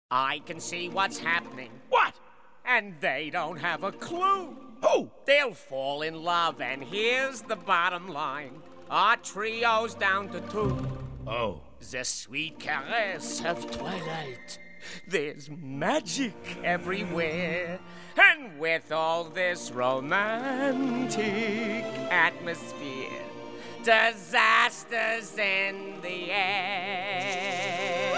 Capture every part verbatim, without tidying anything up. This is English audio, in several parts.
I can see what's happening. What? And they don't have a clue. Who? They'll fall in love, and here's the bottom line. Our trio's down to two. Oh. The sweet caress of twilight. There's magic everywhere. And with all this romantic atmosphere, disasters in the air.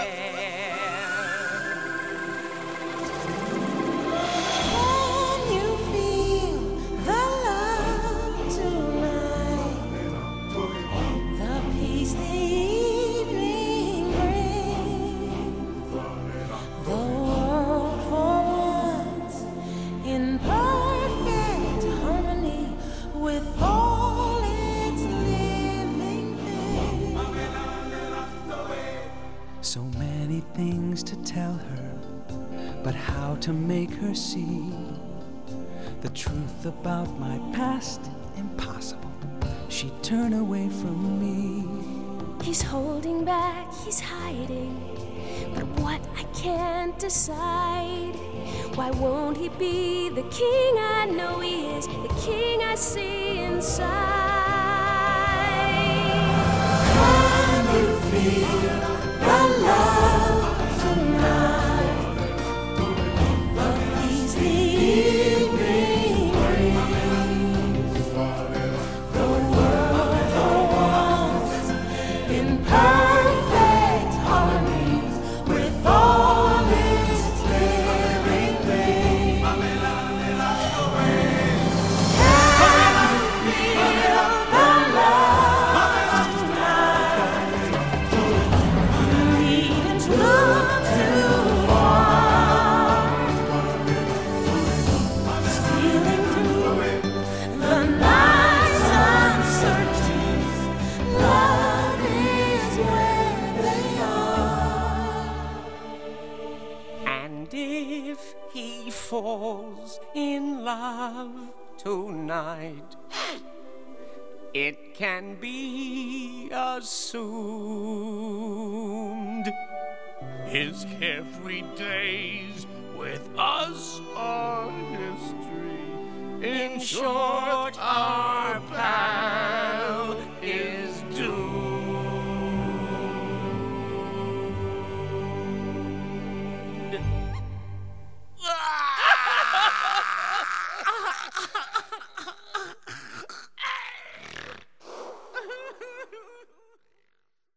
Can you feel the love tonight? The peace the evening brings. The world for once in perfect harmony with all its living things. So many things to tell her, but how to make her see the truth about my past? Impossible. She'd turn away from me. He's holding back, he's hiding, but what I can't decide. Why won't he be the king I know he is, the king I see inside? Can you feel the love tonight? The peace the evening brings. The world for once in perfect harmony with all its living things. Can you feel the love tonight? You needn't look too far. Stealing through the night's uncertainties, love is where they are. And if he falls in love tonight, it can be assumed His carefree days with us are history. in short our past.